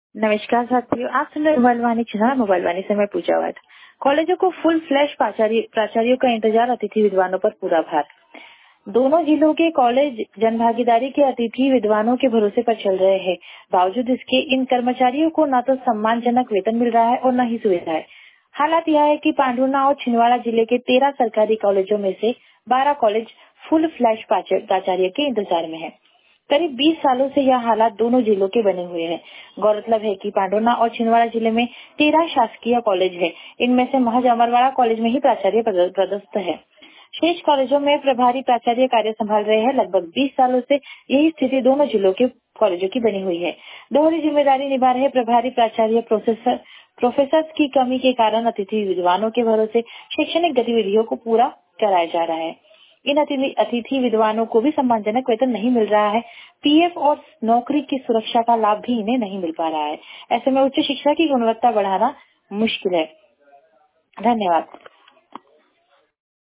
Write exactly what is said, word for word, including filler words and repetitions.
नमस्कार साथियों, आप सुन रहे mobile Vani channel mobile Vani से मैं पूजा वाट। कॉलेजों को फुल फ्लैश प्राचार्य प्राचार्यों का इंतजार, अतिथि विद्वानों पर पूरा भार। दोनों जिलों के कॉलेज जनभागीदारी के अतिथि विद्वानों के भरोसे पर चल रहे हैं। बावजूद इसके इन कर्मचारियों को न तो सम्मानजनक वेतन मिल रहा है और न ही सुविधाएं। हालात यह है कि पांडुर्ना और छिंदवाड़ा जिले के तेरह सरकारी कॉलेजों में से बारह कॉलेज फुल फ्लैश प्राचार्य के इंतजार में है। करीब बीस सालों से यह हालात दोनों जिलों के बने हुए हैं। गौरतलब है कि पांडुर्ना और छिंदवाड़ा जिले में तेरह शासकीय कॉलेज है। इनमें से महज अमरवाड़ा कॉलेज में ही प्राचार्य पदस्थ है। शेष कॉलेजों में प्रभारी प्राचार्य कार्य संभाल रहे हैं। लगभग बीस सालों से यही स्थिति दोनों जिलों के कॉलेजों की बनी हुई है। दोहरी जिम्मेदारी निभा रहे प्रभारी प्राचार्य प्रोफेसर प्रोफेसर की कमी के कारण अतिथि विद्वानों के भरोसे शैक्षणिक गतिविधियों को पूरा कराया जा रहा है। इन अतिथि विद्वानों को भी सम्मानजनक वेतन नहीं मिल रहा है। पीएफ और नौकरी की सुरक्षा का लाभ भी इन्हें नहीं मिल पा रहा है। ऐसे में उच्च शिक्षा की गुणवत्ता बढ़ाना मुश्किल है। धन्यवाद।